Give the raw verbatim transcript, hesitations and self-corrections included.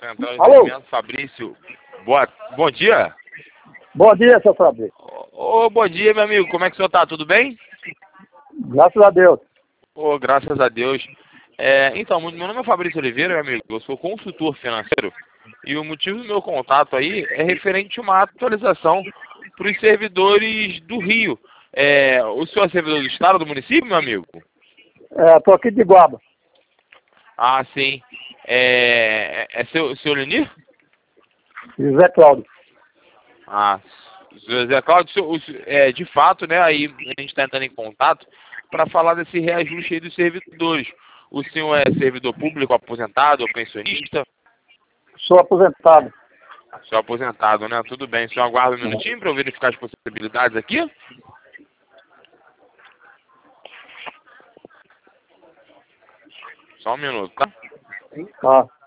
Central de Alô? Atendimento, Fabrício. Boa, bom dia. Bom dia, seu Fabrício. Ô, bom dia, meu amigo. Como é que o senhor tá? Tudo bem? Graças a Deus. Ô, graças a Deus. É, então, meu nome é Fabrício Oliveira, meu amigo. Eu sou consultor financeiro. E o motivo do meu contato aí é referente a uma atualização para os servidores do Rio. É, o senhor é servidor do estado, do município, meu amigo? É, tô aqui de Guaba. Ah, sim. É, é seu, seu Lenir? José Cláudio. Ah, José Cláudio, o senhor- é, de fato, né, aí a gente está entrando em contato para falar desse reajuste aí dos servidores. O senhor é servidor público, aposentado ou pensionista? Sou aposentado. Sou aposentado, né? Tudo bem. O senhor aguarda um minutinho para eu verificar as possibilidades aqui? Só um minuto, tá? Tá.